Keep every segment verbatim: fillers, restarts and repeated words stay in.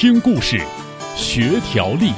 听故事，学条例。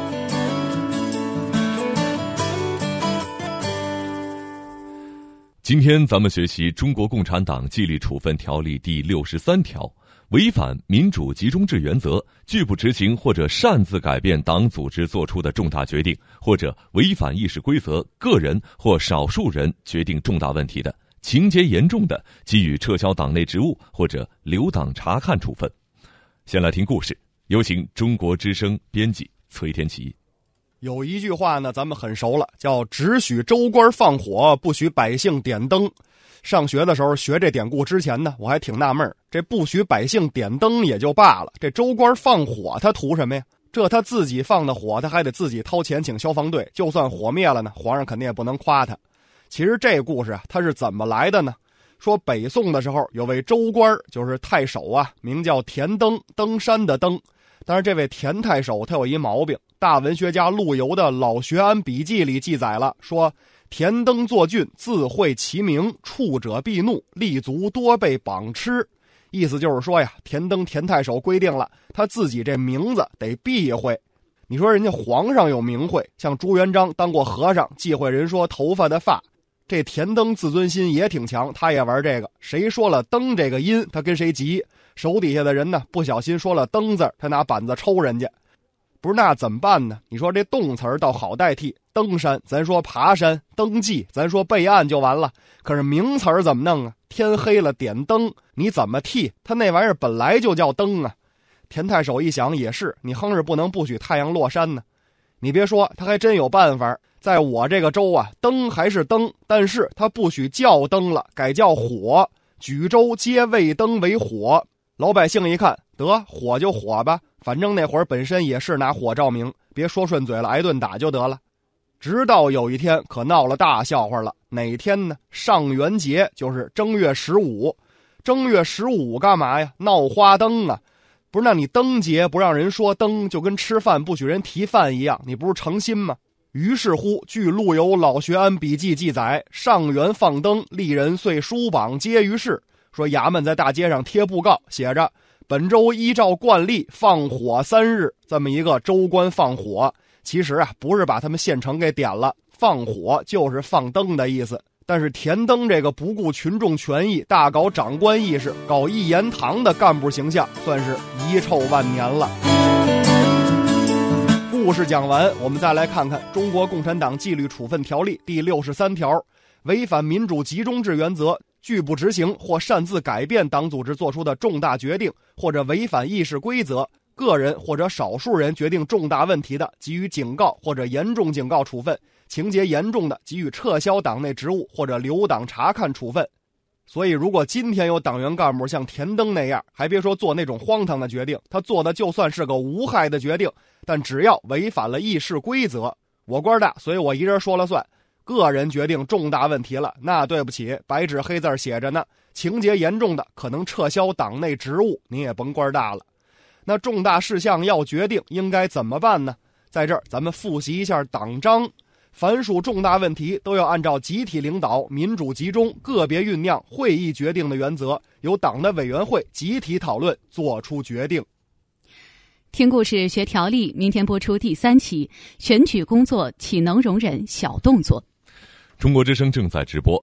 今天咱们学习《中国共产党纪律处分条例》第六十三条，违反民主集中制原则，拒不执行或者擅自改变党组织作出的重大决定，或者违反议事规则，个人或少数人决定重大问题的，情节严重的，给予撤销党内职务或者留党察看处分。先来听故事，有请中国之声编辑崔天琪。 有一句话呢，咱们很熟了，叫只许州官放火，不许百姓点灯。上学的时候学这典故之前呢，我还挺纳闷，这不许百姓点灯也就罢了，这州官放火他图什么呀？这他自己放的火，他还得自己掏钱请消防队，就算火灭了呢，皇上肯定也不能夸他。其实这故事啊，他是怎么来的呢？说北宋的时候有位州官，就是太守啊，名叫田登，登山的登。但是这位田太守他有一毛病，大文学家陆游的《老学庵笔记》里记载了，说田登作郡，自讳其名，触者必怒，立足多被绑吃。意思就是说呀，田登田太守规定了，他自己这名字得避讳。你说人家皇上有名讳，像朱元璋当过和尚，忌讳人说头发的发。这田登自尊心也挺强，他也玩这个，谁说了登这个音，他跟谁急。手底下的人呢，不小心说了登字，他拿板子抽人家。不是，那怎么办呢？你说这动词儿倒好代替，登山咱说爬山，登记咱说备案就完了。可是名词儿怎么弄啊？天黑了点灯，你怎么替？他那玩意儿本来就叫灯啊。田太守一想也是，你哼着不能不许太阳落山呢。你别说，他还真有办法。在我这个州啊，灯还是灯，但是他不许叫灯了，改叫火。举州皆谓灯为火。老百姓一看，得火就火吧，反正那会儿本身也是拿火照明，别说顺嘴了，挨顿打就得了。直到有一天可闹了大笑话了，哪天呢？上元节，就是正月十五。正月十五干嘛呀？闹花灯啊。不是，那你灯节不让人说灯，就跟吃饭不许人提饭一样，你不是诚心吗？于是乎，据陆游《老学庵笔记》记载，上元放灯，吏人遂书榜皆于市。说衙门在大街上贴布告，写着本州依照惯例放火三日，这么一个州官放火。其实啊，不是把他们县城给点了，放火就是放灯的意思。但是田登这个不顾群众权益，大搞长官意识，搞一言堂的干部形象，算是遗臭万年了。故事讲完，我们再来看看《中国共产党纪律处分条例》第六十三条，违反民主集中制原则，拒不执行或擅自改变党组织作出的重大决定，或者违反议事规则，个人或者少数人决定重大问题的，给予警告或者严重警告处分，情节严重的，给予撤销党内职务或者留党察看处分。所以如果今天有党员干部像田登那样，还别说做那种荒唐的决定，他做的就算是个无害的决定，但只要违反了议事规则，我官大，所以我一人说了算，个人决定重大问题了，那对不起，白纸黑字写着呢，情节严重的可能撤销党内职务，你也甭官大了。那重大事项要决定应该怎么办呢？在这儿咱们复习一下党章，凡属重大问题都要按照集体领导、民主集中、个别酝酿、会议决定的原则，由党的委员会集体讨论做出决定。 听故事学条例，明天播出第三期，选举工作岂能容忍小动作？ 中国之声正在直播，